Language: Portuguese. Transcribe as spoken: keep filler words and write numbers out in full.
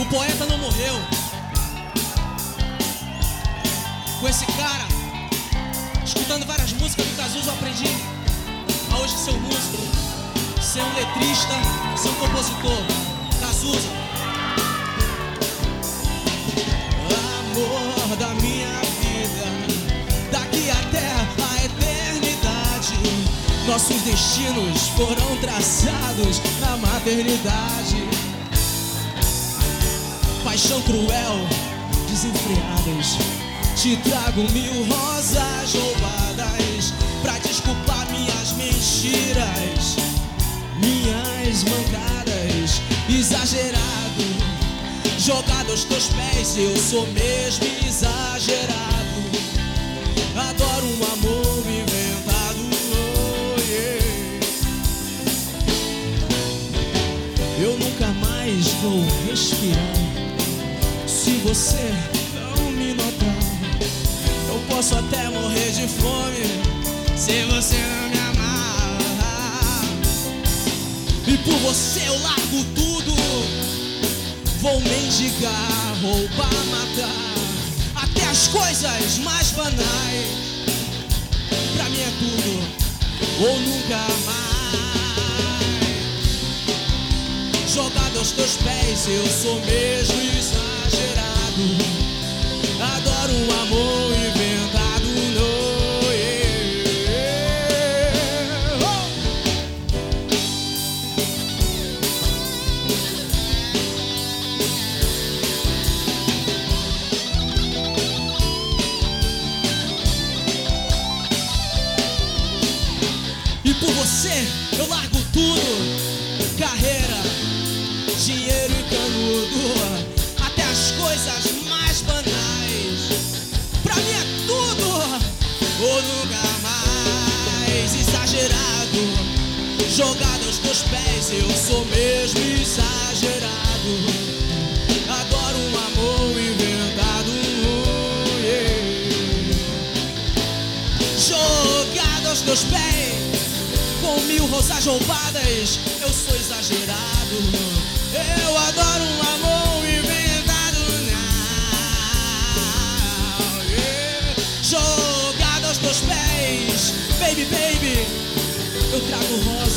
poeta não morreu. Com esse cara, escutando várias músicas do Cazuza, eu aprendi a hoje ser um músico, ser um letrista, ser um compositor. Cazuza. Amor da minha vida, daqui até a eternidade, nossos destinos foram traçados na maternidade. Paixão cruel, desenfreadas, te trago mil rosas roubadas pra desculpar minhas mentiras, minhas mancadas. Exagerado, jogado aos teus pés, eu sou mesmo exagerado. Adoro um amor inventado, oh, yeah. Eu nunca mais vou respirar se você não me notar. Eu posso até morrer de fome se você não me amar. E por você eu largo tudo, vou mendigar, roubar, matar, até as coisas mais banais. Pra mim é tudo ou nunca mais. Jogado aos teus pés, eu sou mesmo exagerado. Adoro um amor inventado, no, yeah. Oh! E por você eu largo tudo, carreira, dinheiro e canudo, até as coisas mais banais. Pra mim é tudo ou nunca mais. Exagerado, jogado aos teus pés, eu sou mesmo exagerado. Adoro um amor inventado, oh, yeah. Jogado aos teus pés, com mil rosas roubadas, eu sou exagerado. Eu adoro um amor inventado, não, yeah. Jogado aos teus pés, baby, baby, eu trago rosa.